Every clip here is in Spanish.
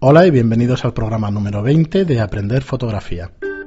Hola y bienvenidos al programa número 20 de Aprender Fotografía.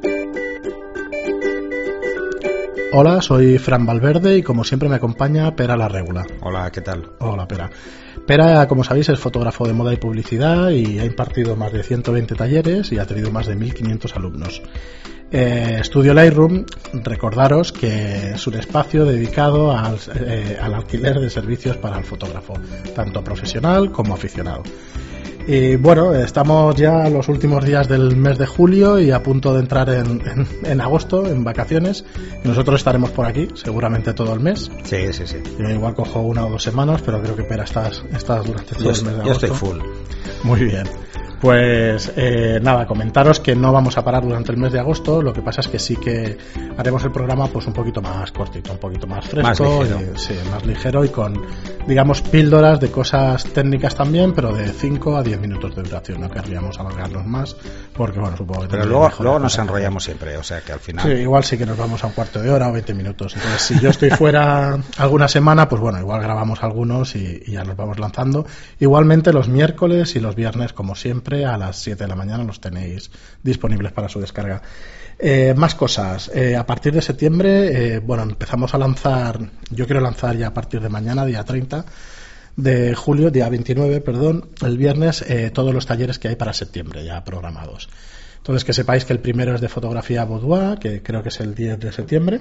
Hola, soy Fran Valverde y como siempre me acompaña Pera la Regula. Hola, ¿qué tal? Hola, Pera. Pera, como sabéis, es fotógrafo de moda y publicidad y ha impartido más de 120 talleres y ha tenido más de 1.500 alumnos. Estudio Lightroom, recordaros que es un espacio dedicado al alquiler de servicios para el fotógrafo, tanto profesional como aficionado. Y bueno, estamos ya los últimos días del mes de julio y a punto de entrar en agosto, en vacaciones. Nosotros estaremos por aquí, seguramente todo el mes. Sí. Yo igual cojo 1 o 2 semanas, pero creo que Pera estás durante todo el mes de agosto. Yo estoy full. Muy bien. Pues nada, comentaros que no vamos a parar durante el mes de agosto. Lo que pasa es que sí que haremos el programa pues un poquito más cortito, un poquito más fresco, más ligero y con, digamos, píldoras de cosas técnicas también, pero de 5 a 10 minutos de duración. No querríamos alargarnos más porque, bueno, supongo que... Pero luego nos enrollamos siempre, o sea que al final... Sí, igual sí que nos vamos a un cuarto de hora o 20 minutos. Entonces, si yo estoy fuera alguna semana, pues bueno, igual grabamos algunos y ya nos vamos lanzando. Igualmente los miércoles y los viernes, como siempre, a las 7 de la mañana los tenéis disponibles para su descarga. Más cosas. A partir de septiembre, empezamos a lanzar, yo quiero lanzar ya a partir de mañana, día 30 de julio, día 29, el viernes, todos los talleres que hay para septiembre ya programados. Entonces, que sepáis que el primero es de fotografía boudoir, que creo que es el 10 de septiembre.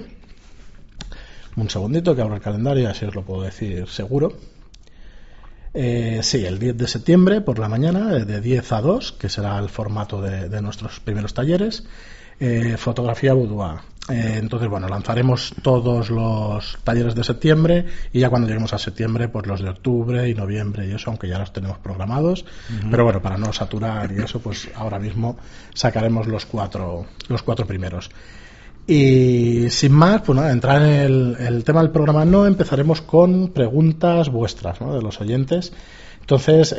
Un segundito que abro el calendario, así os lo puedo decir seguro. Sí, el 10 de septiembre por la mañana, de 10 a 2, que será el formato de nuestros primeros talleres. Fotografía boudoir. Entonces, bueno, lanzaremos todos los talleres de septiembre y ya cuando lleguemos a septiembre, pues los de octubre y noviembre y eso, aunque ya los tenemos programados. Uh-huh. Pero bueno, para no saturar y eso, pues ahora mismo sacaremos los cuatro primeros. Y sin más, pues nada, entrar en el tema del programa empezaremos con preguntas vuestras, ¿no?, de los oyentes. Entonces,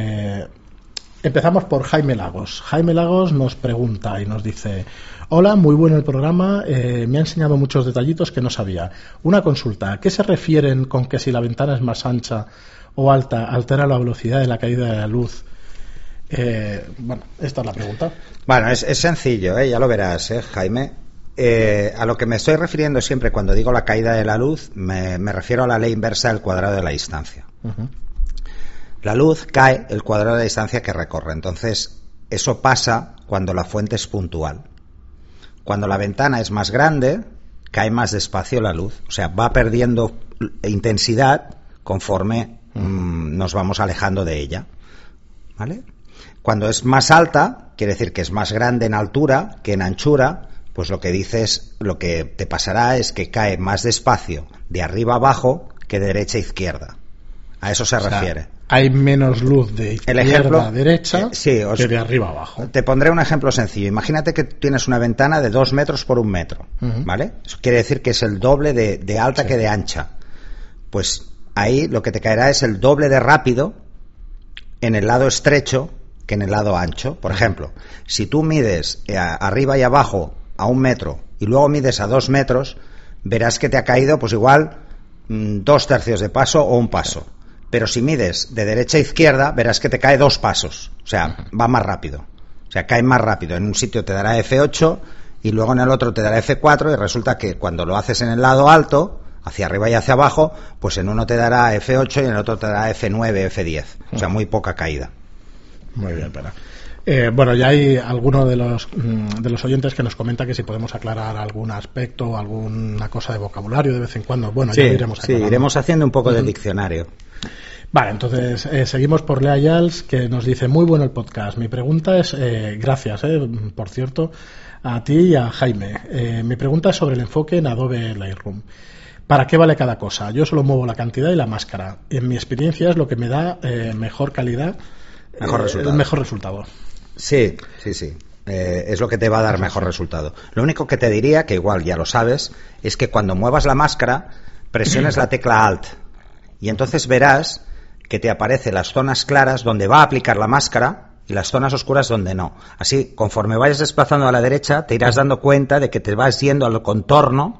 empezamos por Jaime Lagos. Jaime Lagos nos pregunta y nos dice: hola, muy bueno el programa, me ha enseñado muchos detallitos que no sabía. Una consulta, ¿a qué se refieren con que si la ventana es más ancha o alta altera la velocidad de la caída de la luz? Esta es la pregunta. Bueno, es sencillo, ya lo verás, Jaime. A lo que me estoy refiriendo siempre cuando digo la caída de la luz, me refiero a la ley inversa del cuadrado de la distancia. Uh-huh. La luz cae el cuadrado de la distancia que recorre. Entonces, eso pasa cuando la fuente es puntual. Cuando la ventana es más grande, cae más despacio la luz. O sea, va perdiendo intensidad conforme nos vamos alejando de ella. ¿Vale? Cuando es más alta, quiere decir que es más grande en altura que en anchura. Pues lo que te pasará es que cae más despacio de arriba a abajo que de derecha a izquierda. A eso se refiere. Hay menos luz de izquierda a derecha que de arriba a abajo. Te pondré un ejemplo sencillo. Imagínate que tienes una ventana de 2 metros por 1 metro. Uh-huh. ¿Vale? Eso quiere decir que es el doble de alta que de ancha. Pues ahí lo que te caerá es el doble de rápido en el lado estrecho que en el lado ancho. Por ejemplo, si tú mides arriba y abajo a 1 metro y luego mides a 2 metros, verás que te ha caído pues igual 2/3 de paso o 1 paso. Pero si mides de derecha a izquierda, verás que te cae 2 pasos. O sea, va más rápido. O sea, cae más rápido. En un sitio te dará F8 y luego en el otro te dará F4 y resulta que cuando lo haces en el lado alto, hacia arriba y hacia abajo, pues en uno te dará F8 y en el otro te dará F9, F10. O sea, muy poca caída. Muy bien, Pera. Ya hay alguno de los oyentes que nos comenta que si podemos aclarar algún aspecto, alguna cosa de vocabulario de vez en cuando. Bueno, ya iremos aclarando. Sí, iremos haciendo un poco de diccionario. Vale, entonces seguimos por Lea Yals, que nos dice: muy bueno el podcast. Mi pregunta es, gracias, por cierto, a ti y a Jaime. Mi pregunta es sobre el enfoque en Adobe Lightroom. ¿Para qué vale cada cosa? Yo solo muevo la cantidad y la máscara. En mi experiencia es lo que me da mejor calidad, mejor resultado. Sí. Es lo que te va a dar mejor resultado. Lo único que te diría, que igual ya lo sabes, es que cuando muevas la máscara, presiones la tecla Alt y entonces verás que te aparecen las zonas claras donde va a aplicar la máscara y las zonas oscuras donde no. Así, conforme vayas desplazando a la derecha, te irás dando cuenta de que te vas yendo al contorno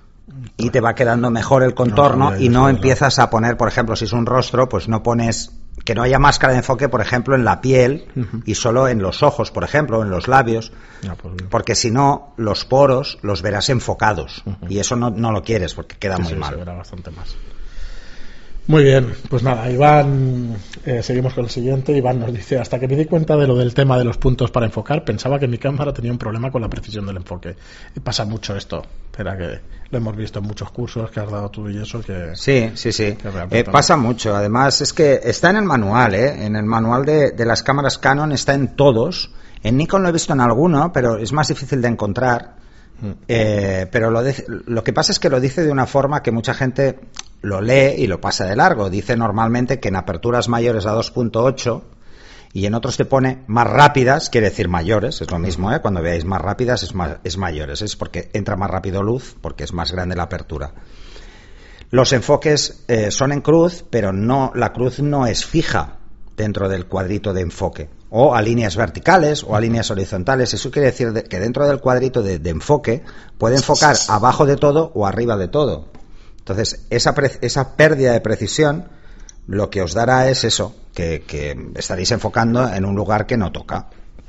y te va quedando mejor el contorno y no empiezas a poner, por ejemplo, si es un rostro, pues no pones que no haya máscara de enfoque, por ejemplo, en la piel y solo en los ojos, por ejemplo, en los labios, porque si no, los poros los verás enfocados y eso no lo quieres porque queda muy mal. Se verá bastante más. Muy bien, pues nada, Iván, seguimos con el siguiente. Iván nos dice: hasta que me di cuenta de lo del tema de los puntos para enfocar, pensaba que mi cámara tenía un problema con la precisión del enfoque. Pasa mucho esto, espera, que lo hemos visto en muchos cursos que has dado tú y eso, que... Sí. Que pasa mucho, además es que está en el manual, en el manual de las cámaras Canon está en todos. En Nikon lo he visto en alguno, pero es más difícil de encontrar. Pero lo que pasa es que lo dice de una forma que mucha gente lo lee y lo pasa de largo. Dice normalmente que en aperturas mayores a 2.8 y en otros te pone más rápidas, quiere decir mayores, es lo mismo, cuando veáis más rápidas es mayores, es porque entra más rápido luz, porque es más grande la apertura. Los enfoques son en cruz, pero la cruz no es fija dentro del cuadrito de enfoque, o a líneas verticales o a líneas horizontales. Eso quiere decir que dentro del cuadrito de enfoque puede enfocar abajo de todo o arriba de todo. Entonces, esa pérdida de precisión lo que os dará es eso, que estaréis enfocando en un lugar que no toca.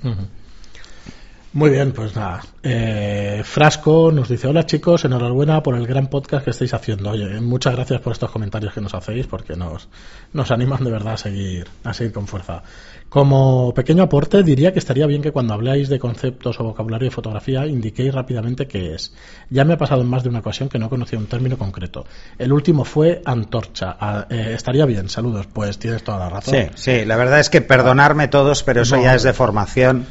Muy bien, pues nada. Frasco nos dice: hola chicos, enhorabuena por el gran podcast que estáis haciendo. Oye, muchas gracias por estos comentarios que nos hacéis, porque nos animan de verdad a seguir con fuerza. Como pequeño aporte, diría que estaría bien que cuando habláis de conceptos o vocabulario de fotografía indiquéis rápidamente qué es. Ya me ha pasado en más de una ocasión que no conocía un término concreto. El último fue antorcha. Estaría bien, saludos. Pues tienes toda la razón. Sí, la verdad es que perdonarme todos, pero eso ya es de formación.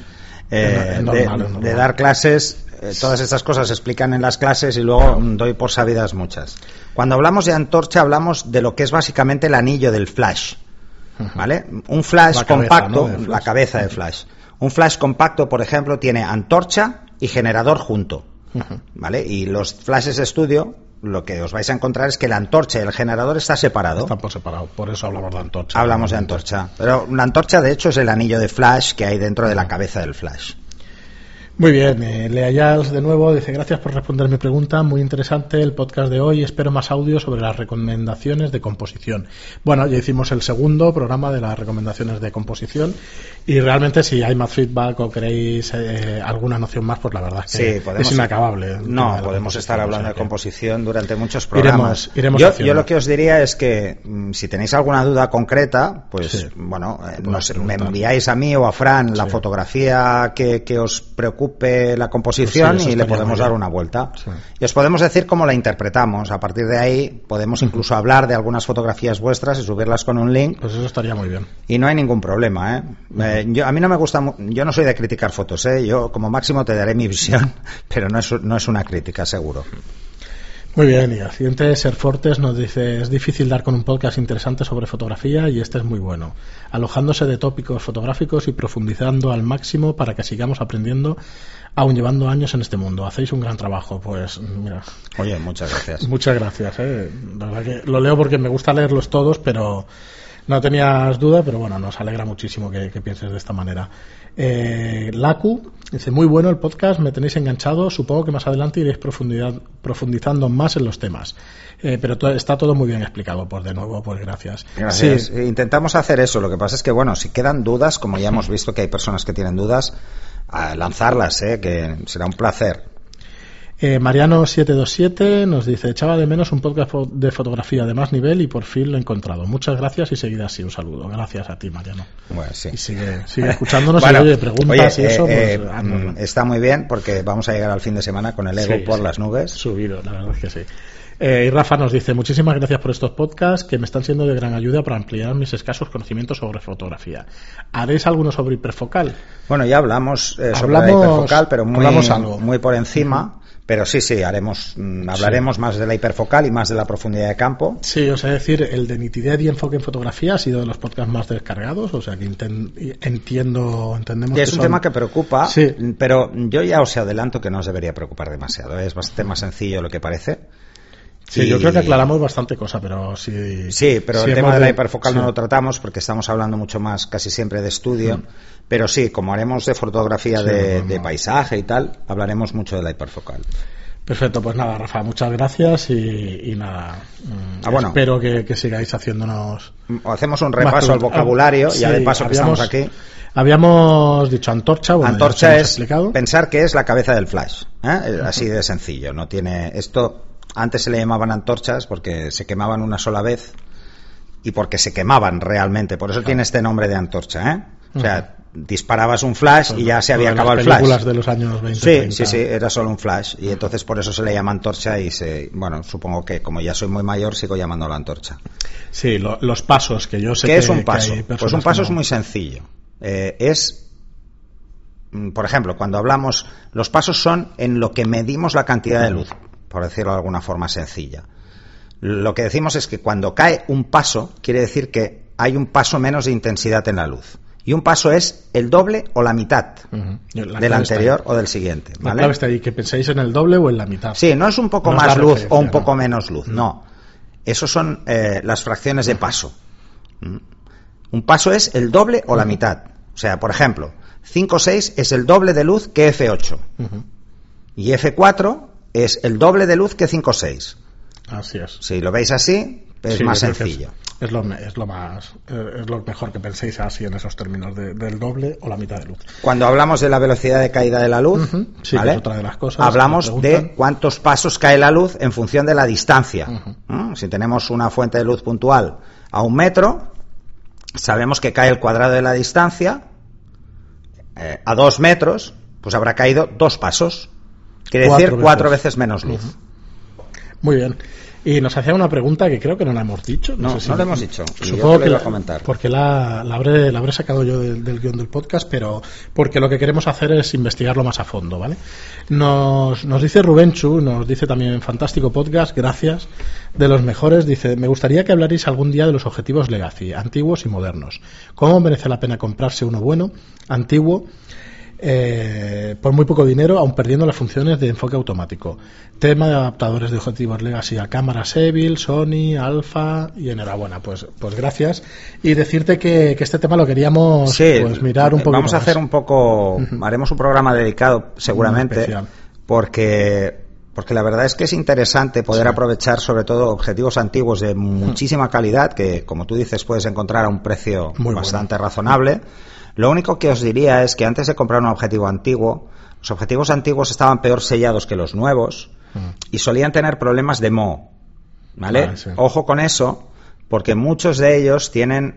De dar clases, todas estas cosas se explican en las clases y luego doy por sabidas muchas. Cuando hablamos de antorcha hablamos de lo que es básicamente el anillo del flash, ¿vale? Un flash compacto, la cabeza del flash. Un flash compacto, por ejemplo, tiene antorcha y generador junto, ¿vale? Y los flashes de estudio, lo que os vais a encontrar es que la antorcha y el generador están separados. Están por separado, por eso hablamos de antorcha. Hablamos de antorcha. Pero la antorcha, de hecho, es el anillo de flash que hay dentro de la cabeza del flash. Muy bien, Leayals de nuevo dice: gracias por responder mi pregunta, muy interesante el podcast de hoy, espero más audio sobre las recomendaciones de composición. Bueno, ya hicimos el segundo programa de las recomendaciones de composición y realmente si hay más feedback o queréis alguna noción más, pues la verdad es que es inacabable. No, podemos estar hablando de composición durante muchos programas. Iremos yo lo que os diría es que si tenéis alguna duda concreta, pues me enviáis a mí o a Fran la fotografía que os preocupe la composición y le podemos dar una vuelta. Y os podemos decir cómo la interpretamos. A partir de ahí podemos incluso hablar de algunas fotografías vuestras y subirlas con un link. Pues eso estaría muy bien. Y no hay ningún problema, a mí no me gusta, yo no soy de criticar fotos, yo como máximo te daré mi visión, pero no es una crítica, seguro. Muy bien, y el siguiente, Ser Fortes, nos dice: es difícil dar con un podcast interesante sobre fotografía y este es muy bueno, alojándose de tópicos fotográficos y profundizando al máximo para que sigamos aprendiendo, aún llevando años en este mundo. Hacéis un gran trabajo. Pues mira, oye, muchas gracias. Muchas gracias, la verdad que lo leo porque me gusta leerlos todos, pero no tenías duda, pero bueno, nos alegra muchísimo que pienses de esta manera. Laku dice: muy bueno el podcast, me tenéis enganchado, supongo que más adelante iréis profundizando más en los temas, pero está todo muy bien explicado. Pues de nuevo, pues gracias. Sí, intentamos hacer eso. Lo que pasa es que bueno, si quedan dudas, como ya hemos visto que hay personas que tienen dudas, lanzarlas, que será un placer. Mariano727 nos dice: echaba de menos un podcast de fotografía de más nivel y por fin lo he encontrado. Muchas gracias y seguid así. Un saludo. Gracias a ti, Mariano. Bueno, sí. Y sigue escuchándonos. Bueno, y oye, preguntas y eso. Está muy bien porque vamos a llegar al fin de semana con el ego por las nubes. Subido, la verdad es que sí. Y Rafa nos dice: muchísimas gracias por estos podcasts que me están siendo de gran ayuda para ampliar mis escasos conocimientos sobre fotografía. ¿Haréis alguno sobre hiperfocal? Bueno, ya hablamos sobre la hiperfocal, pero muy por encima. Pero sí, hablaremos más de la hiperfocal y más de la profundidad de campo. Sí, o sea, decir, el de nitidez y enfoque en fotografía ha sido de los podcasts más descargados, o sea que entendemos que es un tema que preocupa, pero yo ya os adelanto que no os debería preocupar demasiado, es bastante más sencillo de lo que parece. Sí, yo creo que aclaramos bastante cosa, pero sí. Sí, pero el tema de la hiperfocal no lo tratamos porque estamos hablando mucho más casi siempre de estudio. Pero sí, como haremos de fotografía de paisaje y tal, hablaremos mucho de la hiperfocal. Perfecto, pues nada, Rafa, muchas gracias y nada. Bueno, espero que sigáis haciéndonos. Hacemos un repaso al vocabulario, ya de paso que estamos aquí. Habíamos dicho antorcha. Bueno, antorcha es pensar que es la cabeza del flash, así de sencillo. No tiene esto. Antes se le llamaban antorchas porque se quemaban una sola vez y porque se quemaban realmente. Por eso tiene este nombre de antorcha, O sea, disparabas un flash y ya se había acabado el flash. Las películas de los años 20. Sí, era solo un flash y entonces por eso se le llama antorcha y bueno, supongo que como ya soy muy mayor sigo llamándolo antorcha. Sí, los pasos que yo sé ¿Qué es un paso? Pues un paso es muy sencillo. Por ejemplo, cuando hablamos, los pasos son en lo que medimos la cantidad de luz, por decirlo de alguna forma sencilla. Lo que decimos es que cuando cae un paso, quiere decir que hay un paso menos de intensidad en la luz. Y un paso es el doble o la mitad del anterior o del siguiente. ¿Vale? La clave está ahí, que penséis en el doble o en la mitad. Sí, no es un poco más luz o un poco menos luz, no. Esos son las fracciones de paso. Un paso es el doble o la mitad. O sea, por ejemplo, 5,6 es el doble de luz que F8. Y F4 es el doble de luz que 5,6. Así es. Si lo veis así, es más sencillo. Es lo mejor que penséis así en esos términos del doble o la mitad de luz. Cuando hablamos de la velocidad de caída de la luz, sí, ¿vale? Es otra de las cosas hablamos de cuántos pasos cae la luz en función de la distancia. Si tenemos una fuente de luz puntual a 1 metro, sabemos que cae el cuadrado de la distancia. A 2 metros, pues habrá caído 2 pasos. Quiere decir 4 veces menos luz. Muy bien. Y nos hacía una pregunta que creo que no la hemos dicho. No la hemos dicho. Supongo que la comentar. Porque la habré sacado yo del guión del podcast, pero porque lo que queremos hacer es investigarlo más a fondo, ¿vale? Nos dice Rubenchu, nos dice también fantástico podcast, gracias, de los mejores. Dice, me gustaría que hablarais algún día de los objetivos Legacy, antiguos y modernos. ¿Cómo merece la pena comprarse uno bueno, antiguo, por muy poco dinero, aun perdiendo las funciones de enfoque automático? Tema de adaptadores de objetivos Legacy a cámaras Evil, Sony, Alpha, y enhorabuena, pues gracias, y decirte que este tema lo queríamos mirar un poco. Vamos a hacer un poco, haremos un programa dedicado seguramente, porque la verdad es que es interesante poder aprovechar sobre todo objetivos antiguos de muchísima calidad que, como tú dices, puedes encontrar a un precio bastante razonable. Lo único que os diría es que antes de comprar un objetivo antiguo, los objetivos antiguos estaban peor sellados que los nuevos y solían tener problemas de moho, ¿vale? Ojo con eso, porque muchos de ellos tienen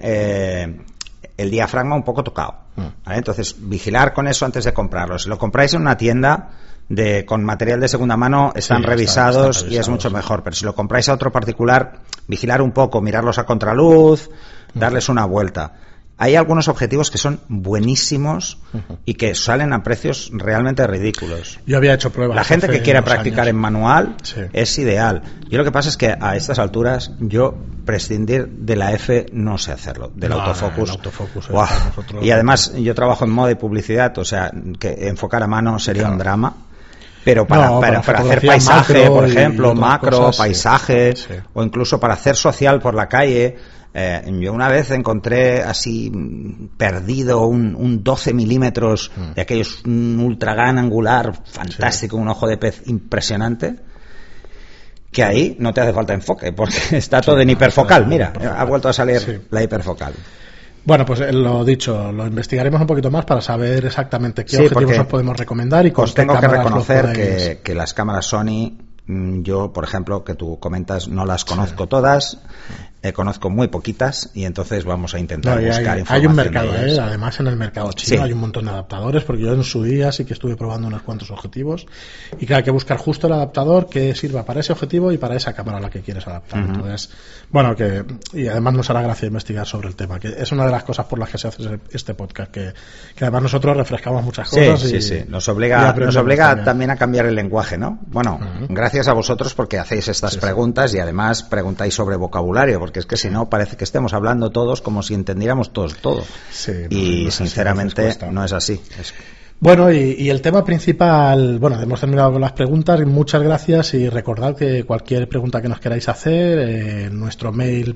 el diafragma un poco tocado, ¿vale? Entonces, vigilar con eso antes de comprarlos. Si lo compráis en una tienda con material de segunda mano, están revisados y es mucho mejor. Pero si lo compráis a otro particular, vigilar un poco, mirarlos a contraluz, darles una vuelta. Hay algunos objetivos que son buenísimos y que salen a precios realmente ridículos. Yo había hecho pruebas. La gente que quiera practicar en manual es ideal. Yo lo que pasa es que a estas alturas yo prescindir de la F no sé hacerlo, del autofocus. Y además yo trabajo en moda y publicidad, o sea, que enfocar a mano sería un drama. Pero para hacer paisaje, por ejemplo, macro, paisaje, o incluso para hacer social por la calle. Yo una vez encontré así perdido un 12 milímetros de aquellos, un ultra gran angular fantástico, un ojo de pez impresionante, que ahí no te hace falta enfoque porque está todo en hiperfocal. Mira, ha vuelto a salir la hiperfocal. Bueno, pues lo dicho, lo investigaremos un poquito más para saber exactamente qué objetivos os podemos recomendar y con os tengo que reconocer que las cámaras Sony, yo, por ejemplo, que tú comentas, no las conozco todas, conozco muy poquitas y entonces vamos a intentar buscar información. Hay un mercado, además en el mercado chino hay un montón de adaptadores, porque yo en su día sí que estuve probando unos cuantos objetivos y que hay que buscar justo el adaptador que sirva para ese objetivo y para esa cámara a la que quieres adaptar. Entonces, bueno, y además nos hará gracia investigar sobre el tema, que es una de las cosas por las que se hace este podcast, que además nosotros refrescamos muchas cosas. Sí. Nos obliga también a cambiar el lenguaje, ¿no? Bueno, gracias a vosotros porque hacéis estas preguntas y además preguntáis sobre vocabulario, porque es que si no parece que estemos hablando todos como si entendiéramos todos todo. Y sinceramente no es así. Bueno, y el tema principal, bueno, hemos terminado con las preguntas. Muchas gracias y recordad que cualquier pregunta que nos queráis hacer, nuestro mail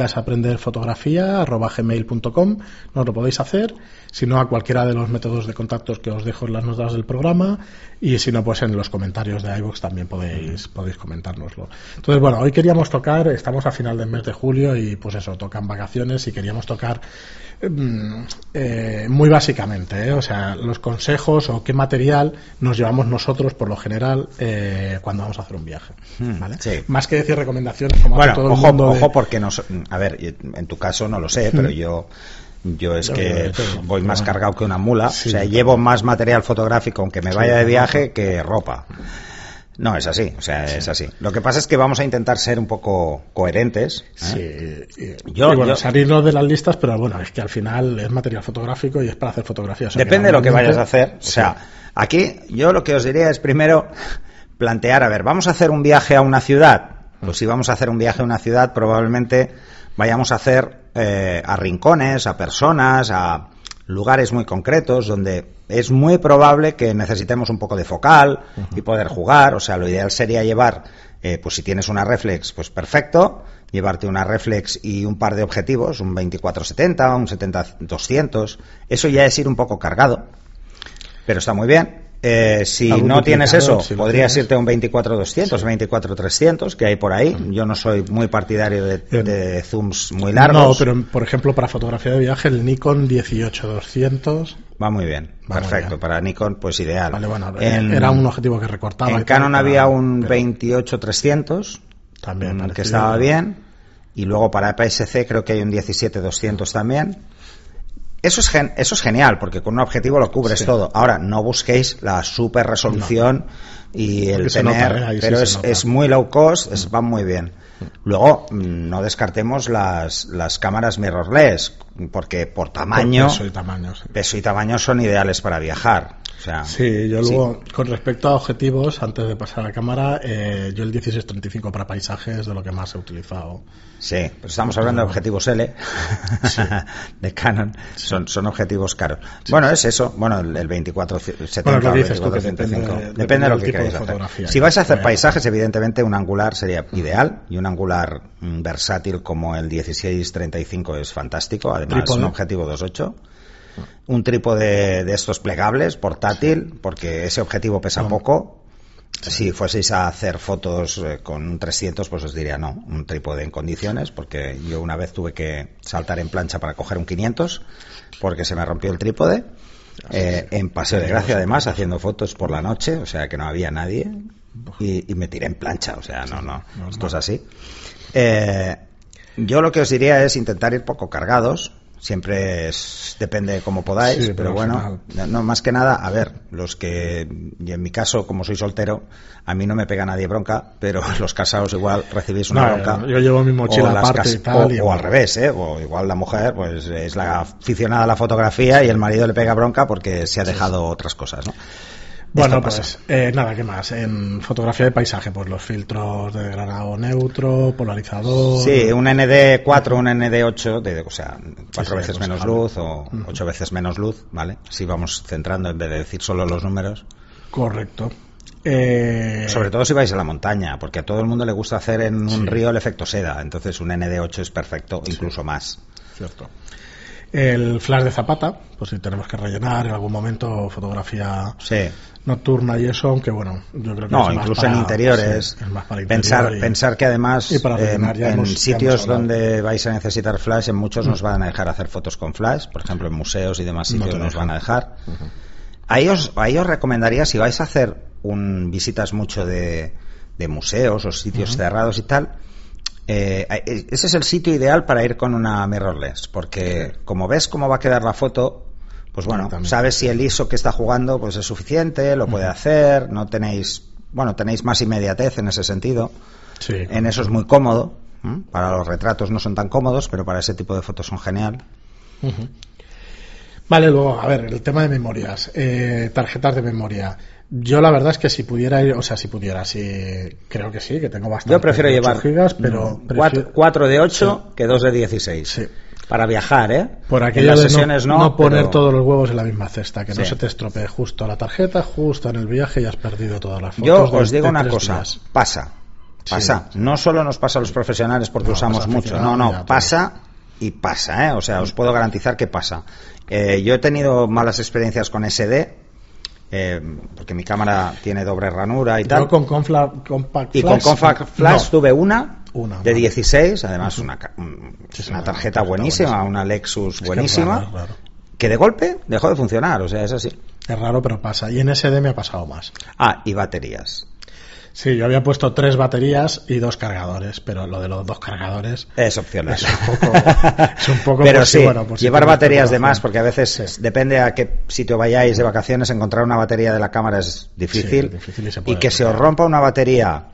podcastaprenderfotografía@gmail.com nos lo podéis hacer, si no a cualquiera de los métodos de contactos que os dejo en las notas del programa, y si no, pues en los comentarios de iVoox también podéis comentárnoslo. Entonces, bueno, hoy queríamos tocar, estamos a final del mes de julio y pues eso, tocan vacaciones y queríamos tocar muy básicamente, o sea, los consejos o qué material nos llevamos nosotros por lo general cuando vamos a hacer un viaje, ¿vale? Sí. Más que decir recomendaciones como bueno, todo el ojo, mundo ojo, porque a ver, en tu caso no lo sé, pero yo es que voy más cargado que una mula, sí, o sea, llevo más material fotográfico aunque me vaya de viaje que ropa. No, es así, o sea, es así. Lo que pasa es que vamos a intentar ser un poco coherentes. Sí, salirnos de las listas, pero bueno, es que al final es material fotográfico y es para hacer fotografías. O sea, depende de lo que vayas a hacer. O sea, aquí yo lo que os diría es primero plantear, a ver, ¿vamos a hacer un viaje a una ciudad? Pues si vamos a hacer un viaje a una ciudad, probablemente vayamos a hacer a rincones, a personas, a lugares muy concretos donde es muy probable que necesitemos un poco de focal y poder jugar. O sea, lo ideal sería llevar, pues si tienes una reflex, pues perfecto, llevarte una reflex y un par de objetivos, un 24-70, un 70-200. Eso ya es ir un poco cargado, pero está muy bien. Si no tienes eso, si podrías irte a un 24-200, 24-300, que hay por ahí. Yo no soy muy partidario de zooms muy largos. No, pero por ejemplo, para fotografía de viaje, el Nikon 18-200 va muy bien, perfecto. Bien. Para Nikon, pues ideal. Vale, bueno, era un objetivo que recortaba. En Canon había un 28-300, también que estaba bien. Y luego para APS-C creo que hay un 17-200 también. Eso es genial, porque con un objetivo lo cubres todo. Ahora, no busquéis la super resolución y el tener, pero es muy low cost, van muy bien. Luego, no descartemos las cámaras mirrorless, porque por tamaño, peso y tamaño son ideales para viajar. O sea, sí, yo luego, con respecto a objetivos, antes de pasar a la cámara, yo el 16-35 para paisajes es de lo que más he utilizado. Sí, pues estamos hablando de objetivos L de Canon, son objetivos caros. Bueno, es eso, bueno, el 24-70, bueno, el 24-35, depende de lo que queráis hacer. Si vais a hacer paisajes, evidentemente un angular sería ideal, y un angular versátil como el 16-35 es fantástico, además un objetivo 2.8. Un trípode de estos plegables, portátil, porque ese objetivo pesa poco. Si fueseis a hacer fotos con un 300, pues os diría no, un trípode en condiciones, porque yo una vez tuve que saltar en plancha para coger un 500, porque se me rompió el trípode, en Paseo de Gracia además, haciendo fotos por la noche, o sea que no había nadie, y me tiré en plancha, o sea, no, esto es así. Yo lo que os diría es intentar ir poco cargados. Siempre depende de cómo podáis, pero bueno, no, más que nada, a ver, y en mi caso, como soy soltero, a mí no me pega nadie bronca, pero los casados igual recibís una bronca. Yo llevo mi mochila aparte y tal. O al revés, o igual la mujer, pues es la aficionada a la fotografía y el marido le pega bronca porque se ha dejado otras cosas, ¿no? Bueno, pues nada, ¿qué más? En fotografía de paisaje, pues los filtros de granado neutro, polarizador. Sí, un ND4, un ND8, o sea, 4 veces menos luz o 8 veces menos luz, ¿vale? Si vamos centrando en vez de decir solo los números. Correcto. Sobre todo si vais a la montaña, porque a todo el mundo le gusta hacer en un río el efecto seda, entonces un ND8 es perfecto, incluso más. Cierto. El flash de zapata, pues si tenemos que rellenar en algún momento fotografía nocturna y eso, aunque bueno, yo creo que no, incluso en interiores, es más para interior pensar que además en sitios donde vais a necesitar flash, en muchos nos van a dejar hacer fotos con flash, por ejemplo en museos y demás sitios nos van a dejar. Ahí os recomendaría, si vais a hacer visitas mucho de museos o sitios cerrados y tal, ese es el sitio ideal para ir con una mirrorless, porque como ves cómo va a quedar la foto, pues bueno, sabes si el ISO que está jugando pues es suficiente, lo puede hacer, tenéis más inmediatez en ese sentido. En eso es muy cómodo. Para los retratos no son tan cómodos, pero para ese tipo de fotos son genial. Vale, luego, a ver, el tema de memorias, tarjetas de memoria. Yo la verdad es que si pudiera ir, creo que sí, que tengo bastante. Yo prefiero llevar gigas, pero 4 de 8 que 2 de 16. Sí. para viajar, ¿eh? Por aquello en las de sesiones no poner pero... todos los huevos en la misma cesta, que no Sí. se te estropee justo la tarjeta, justo en el viaje y has perdido todas las fotos. Yo os digo de una 3 cosa, días. pasa. No solo nos pasa a los profesionales porque No, usamos pasa mucho, aficionado, ya, pasa y pasa, ¿eh? O sea, os puedo garantizar que pasa. Yo he tenido malas experiencias con SD, porque mi cámara tiene doble ranura y tal. Yo con Compact Flash, Y con Compact Flash tuve una de 16, además una tarjeta buenísima, una Lexus buenísima, es raro. que de golpe dejó de funcionar, o sea, es así. Es raro, pero pasa. Y en SD me ha pasado más. Y baterías. Sí, yo había puesto 3 baterías y 2 cargadores, pero lo de los 2 cargadores es opcional. Es un poco pero por sí, por llevar baterías de más, porque a veces depende a qué sitio vayáis de vacaciones, encontrar una batería de la cámara es difícil, difícil y que se os rompa una batería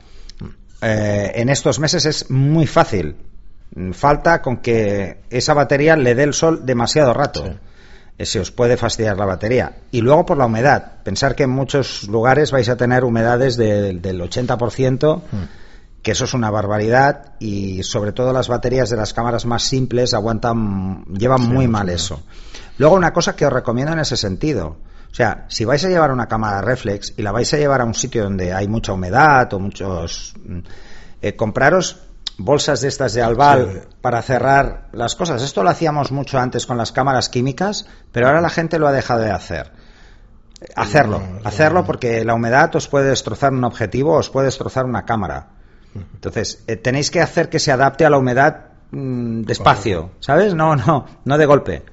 en estos meses es muy fácil. Falta con que esa batería le dé el sol demasiado rato. Sí. Se os puede fastidiar la batería. Y luego por la humedad. Pensar que en muchos lugares vais a tener humedades del 80%, que eso es una barbaridad, y sobre todo las baterías de las cámaras más simples llevan muy mal eso. Luego una cosa que os recomiendo en ese sentido. O sea, si vais a llevar una cámara reflex y la vais a llevar a un sitio donde hay mucha humedad o muchos... compraros bolsas de estas de albal para cerrar las cosas. Esto lo hacíamos mucho antes con las cámaras químicas, pero ahora la gente lo ha dejado de hacer. Hacerlo porque la humedad os puede destrozar un objetivo, os puede destrozar una cámara. Entonces, tenéis que hacer que se adapte a la humedad despacio, ¿sabes? No de golpe.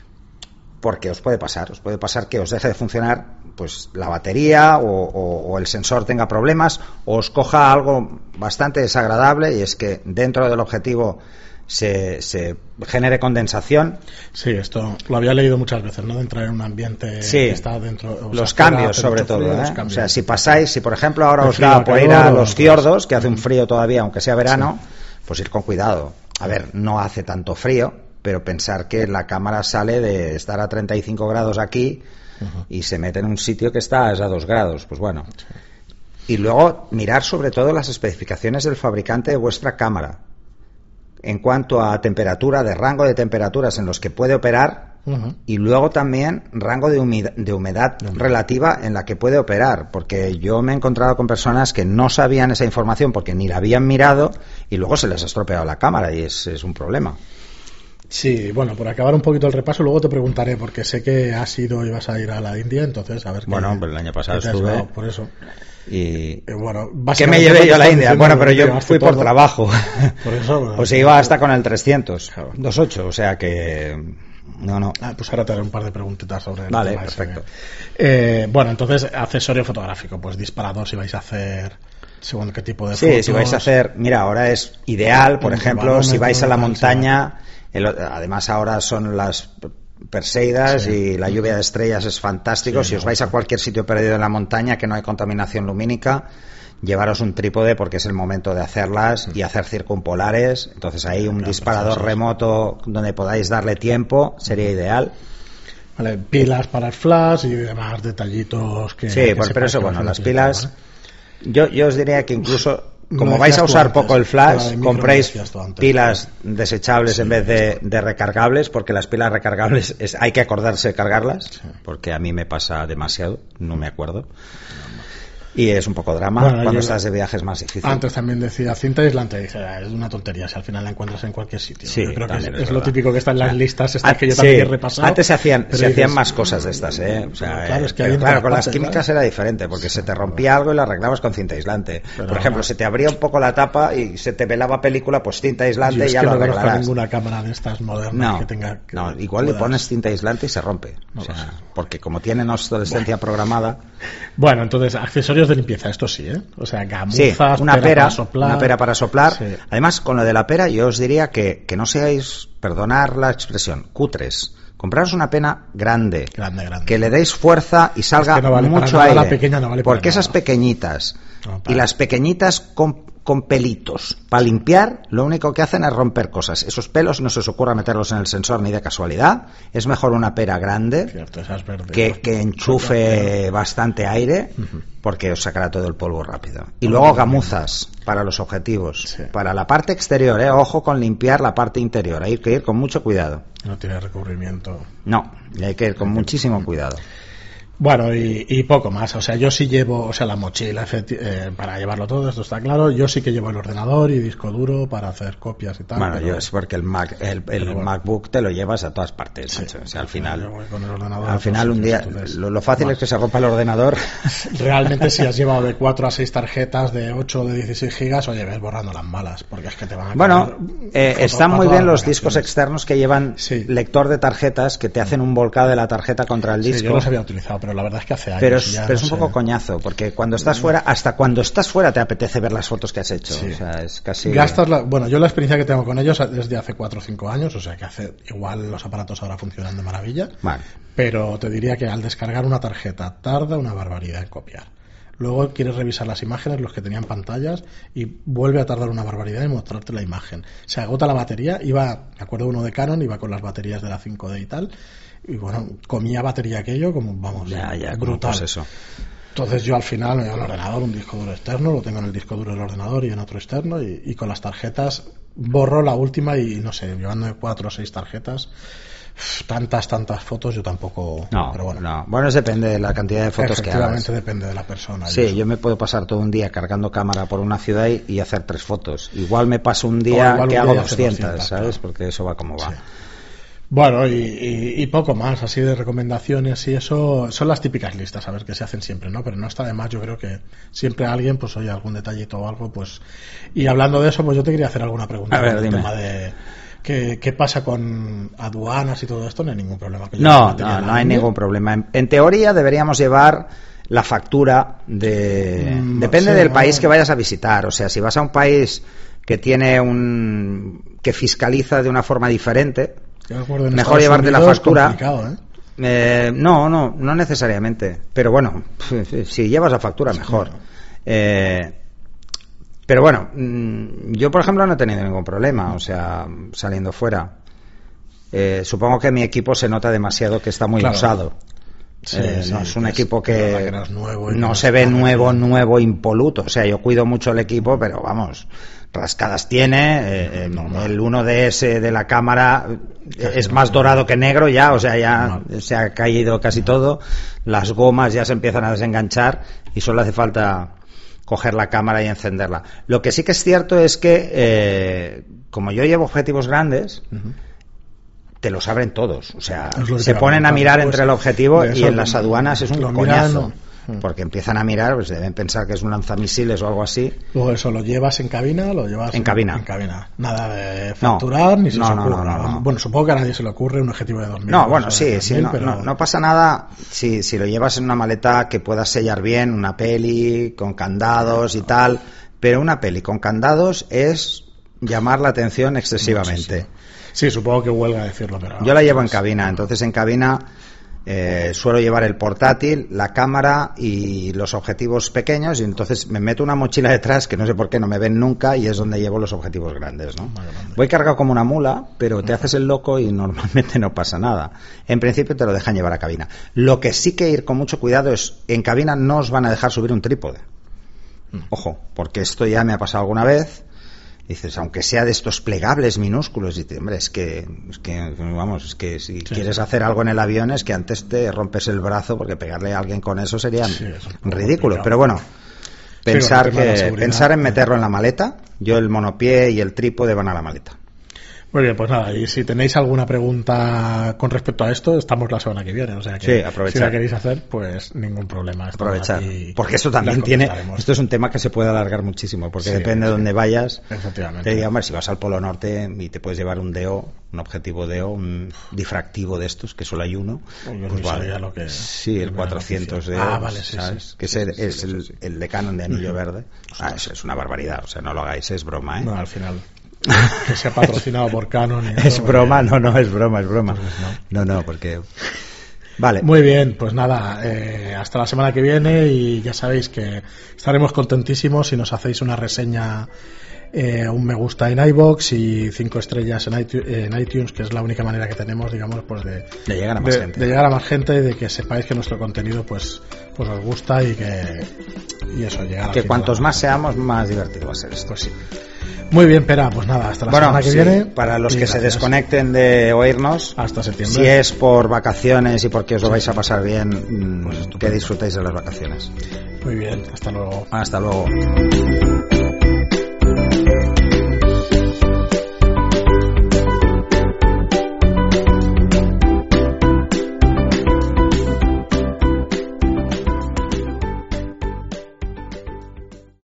Porque os puede pasar que os deje de funcionar pues la batería o el sensor tenga problemas, o os coja algo bastante desagradable, y es que dentro del objetivo se genere condensación. Sí, esto lo había leído muchas veces, ¿no? De entrar en un ambiente que está dentro. Los cambios, sobre todo, ¿eh? O sea, si por ejemplo ahora os da por ir calor, a los fiordos, que hace un frío todavía, aunque sea verano, pues ir con cuidado. A ver, no hace tanto frío, pero pensar que la cámara sale de estar a 35 grados aquí y se mete en un sitio que está a 2 grados, pues bueno. Y luego mirar sobre todo las especificaciones del fabricante de vuestra cámara en cuanto a temperatura, de rango de temperaturas en los que puede operar, y luego también rango de humedad relativa en la que puede operar, porque yo me he encontrado con personas que no sabían esa información porque ni la habían mirado y luego se les ha estropeado la cámara, y es un problema. Sí, bueno, por acabar un poquito el repaso, luego te preguntaré, porque sé que ibas a ir a la India, entonces a ver qué... Bueno, pues el año pasado estuve... Por eso. Y bueno, ¿qué me llevé yo a la India? Bueno, pero yo fui por trabajo. Por eso, bueno, pues iba hasta con el 300, 2.8, o sea que... No. Pues ahora te haré un par de preguntitas sobre el Vale, tema perfecto. Bueno, entonces, accesorio fotográfico, pues disparador si vais a hacer según qué tipo de fotos. Sí, si vais a hacer... Mira, ahora es ideal, por ejemplo, si vais a la montaña... Además ahora son las Perseidas y la lluvia de estrellas es fantástico. Si os vais a cualquier sitio perdido en la montaña que no hay contaminación lumínica, llevaros un trípode porque es el momento de hacerlas y hacer circumpolares. Entonces ahí un disparador remoto donde podáis darle tiempo sería ideal. Vale, pilas para el flash y demás detallitos que... Sí, pero eso, bueno, las pilas... ¿Vale? Yo os diría que incluso... Como vais a usar poco el flash, compréis pilas desechables en vez de recargables, porque las pilas recargables hay que acordarse de cargarlas, porque a mí me pasa demasiado, no me acuerdo. Y es un poco drama, cuando estás de viaje es más difícil. Antes también decía cinta aislante, dije, es una tontería, si al final la encuentras en cualquier sitio. Sí, yo creo que es lo típico que está en las listas, que yo también he repasado. Antes se hacían más cosas de estas, ¿eh? O sea, claro, con las químicas era diferente, porque se te rompía algo y la arreglabas con cinta aislante. Por ejemplo, se te abría un poco la tapa y se te velaba película, pues cinta aislante y ya lo arreglarás. No conozco ninguna cámara de estas modernas que tenga... igual le pones cinta aislante y se rompe. Porque como tienen obsolescencia programada... Bueno, entonces, accesorios de limpieza, esto sí, ¿eh? O sea, gamuzas, sí, una pera para soplar. Sí. Además, con lo de la pera, yo os diría que no seáis, perdonar la expresión, cutres. Compraros una pena grande, que le deis fuerza y salga mucho aire. La pequeña no vale porque esas pequeñitas y las pequeñitas con pelitos. Para limpiar, lo único que hacen es romper cosas. Esos pelos no se os ocurra meterlos en el sensor ni de casualidad. Es mejor una pera grande. Cierto, esas verdes, que enchufe bastante aire, porque os sacará todo el polvo rápido. Y luego gamuzas para los objetivos. Sí. Para la parte exterior, ojo con limpiar la parte interior. Hay que ir con mucho cuidado. No tiene recubrimiento. No, hay que ir con muchísimo cuidado. Bueno, y poco más. O sea, yo sí llevo, o sea, la mochila para llevarlo todo, esto está claro. Yo sí que llevo el ordenador y disco duro para hacer copias y tal. Bueno, yo es porque el MacBook te lo llevas a todas partes. Sí, o sea, al final, con el ordenador, al final un día, lo fácil es que se rompa el ordenador. Realmente, si has llevado de 4 a 6 tarjetas de 8 o de 16 gigas, oye, ves borrando las malas, porque es que te van a Bueno, están muy bien los discos externos que llevan lector de tarjetas, que te hacen un volcado de la tarjeta contra el disco. Sí, yo los había utilizado, pero la verdad es que hace años. Pero es un poco coñazo, porque cuando estás fuera, hasta cuando estás fuera te apetece ver las fotos que has hecho. Sí. O sea, es casi... Bueno, yo la experiencia que tengo con ellos es desde hace 4 o 5 años, o sea que igual los aparatos ahora funcionan de maravilla. Vale. Pero te diría que al descargar una tarjeta tarda una barbaridad en copiar. Luego quieres revisar las imágenes, los que tenían pantallas, y vuelve a tardar una barbaridad en mostrarte la imagen. Se agota la batería, me acuerdo uno de Canon, iba con las baterías de la 5D y tal, y bueno, comía batería aquello como, vamos, brutal. Pues eso. Entonces yo al final me llevo el ordenador, un disco duro externo, lo tengo en el disco duro del ordenador y en otro externo, y con las tarjetas borro la última y no sé, llevando 4 o 6 tarjetas, tantas fotos yo tampoco. No, pero bueno. No. Bueno, depende de la cantidad de fotos que hagas. Efectivamente depende de la persona. Sí, yo me puedo pasar todo un día cargando cámara por una ciudad y hacer 3 fotos. Igual me paso un día que hago 200, ¿sabes? Claro. Porque eso va como va. Sí. Bueno, y poco más, así de recomendaciones y eso, son las típicas listas, a ver, que se hacen siempre, ¿no? Pero no está de más, yo creo que siempre alguien, pues oye, algún detallito o algo, pues... Y hablando de eso, pues yo te quería hacer alguna pregunta. A ver, el dime. tema de... ¿Qué pasa con aduanas y todo esto? No hay ningún problema. No hay ningún problema. En teoría deberíamos llevar la factura depende del país que vayas a visitar. O sea, si vas a un país que tiene que fiscaliza de una forma diferente, mejor llevarte la factura. No necesariamente. Pero bueno, si llevas la factura, mejor. Pero bueno, yo por ejemplo no he tenido ningún problema, o sea, saliendo fuera. Supongo que mi equipo se nota demasiado que está muy usado. No es un equipo que no se ve nuevo, impoluto. O sea, yo cuido mucho el equipo, pero vamos, rascadas tiene. El 1DS de la cámara es más dorado que negro ya, o sea, ya se ha caído casi todo. Las gomas ya se empiezan a desenganchar y solo hace falta coger la cámara y encenderla. Lo que sí que es cierto es que como yo llevo objetivos grandes, te los abren todos, o sea, se ponen a mirar entre el objetivo y en las aduanas es un coñazo, porque empiezan a mirar, pues deben pensar que es un lanzamisiles o algo así. Luego eso, ¿lo llevas en cabina? ¿Lo llevas en cabina? En cabina. Nada de facturar, ni se os ocurra. No. Bueno, supongo que a nadie se le ocurre un objetivo de 2000. No, bueno, sí, pero... no pasa nada si lo llevas en una maleta que puedas sellar bien, una peli con candados y tal, pero una peli con candados es llamar la atención excesivamente. Sí, supongo que huelga decirlo, pero... Yo la llevo en cabina, entonces en cabina suelo llevar el portátil, la cámara y los objetivos pequeños, y entonces me meto una mochila detrás que no sé por qué no me ven nunca y es donde llevo los objetivos grandes, ¿no? Voy cargado como una mula, pero te haces el loco y normalmente no pasa nada. En principio te lo dejan llevar a cabina. Lo que sí que ir con mucho cuidado es, en cabina no os van a dejar subir un trípode. Ojo, porque esto ya me ha pasado alguna vez. Dices, aunque sea de estos plegables minúsculos, dices, hombre, es que si quieres hacer algo en el avión es que antes te rompes el brazo, porque pegarle a alguien con eso sería ridículo. Pero bueno, pensar en meterlo en la maleta. Yo el monopié y el trípode van a la maleta. Muy bien, pues nada, y si tenéis alguna pregunta con respecto a esto, estamos la semana que viene, o sea que si la queréis hacer, pues ningún problema. Aprovechar, porque esto también esto es un tema que se puede alargar muchísimo, porque depende de dónde vayas. Efectivamente. Te digo, hombre, si vas al Polo Norte y te puedes llevar un DO, un objetivo DO, un difractivo de estos, que solo hay uno, pues vale. Lo que sí, el 400 DO, vale, ¿sabes? Que es el de Canon de anillo verde. Es una barbaridad, o sea, no lo hagáis, es broma, ¿eh? No, al final... que sea patrocinado por Canon. Es broma, no, es broma. No, porque... Vale. Muy bien, pues nada, hasta la semana que viene, y ya sabéis que estaremos contentísimos si nos hacéis una reseña, un me gusta en iVoox y 5 estrellas en iTunes, que es la única manera que tenemos, digamos, pues de llegar a más gente. De llegar a más gente, de que sepáis que nuestro contenido pues os gusta, y eso, llegar que cuantos más seamos, más divertido va a ser esto. Pues sí. Muy bien, Pera, pues nada, hasta la semana que viene. Para los que se desconecten de oírnos, hasta septiembre. Si es por vacaciones y porque os lo vais a pasar bien, pues que disfrutéis de las vacaciones. Muy bien, hasta luego. Hasta luego.